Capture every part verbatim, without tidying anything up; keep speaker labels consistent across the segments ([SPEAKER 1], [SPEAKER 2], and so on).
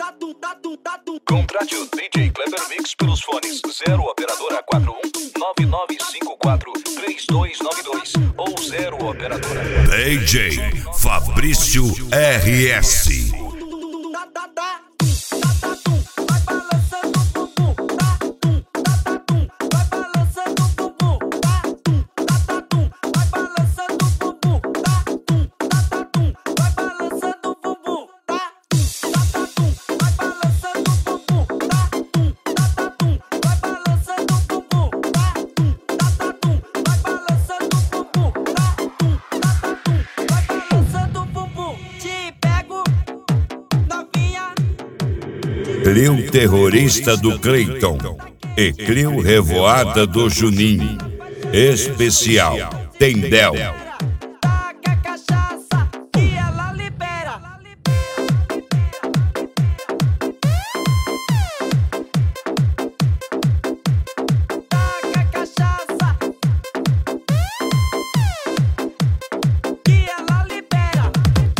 [SPEAKER 1] Contrate o D J Kleber Mix pelos fones zero operadora quatro um nove nove cinco quatro três dois nove dois ou zero operadora
[SPEAKER 2] D J Fabrício R S. Clio terrorista do Cleiton e Clio revoada do Juninho. Especial Tendel.
[SPEAKER 3] Taca cachaça e ela libera. Taca cachaça e ela libera.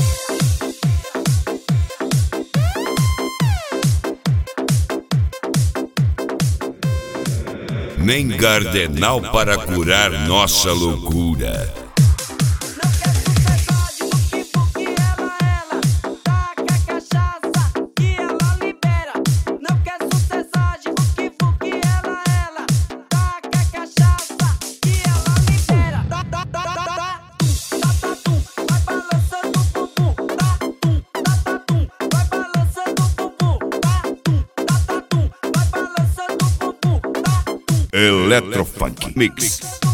[SPEAKER 2] Nem cardenal para curar nossa loucura.
[SPEAKER 3] Não quer sucesso de buque, buque, ela, ela. Taca cachaça e ela libera. Não quer sucesso de buque, buque, ela, ela. Taca cachaça e ela libera. Tá, tá, tá, tá, tá. Tá, tá, tum, vai balançando o bumbum. Tá, tum, tá, tá, tum, vai balançando o bumbum. Tá, tum, tá, tá, tum, vai balançando o bumbum. Tá, tum.
[SPEAKER 2] Electrofunk Mix.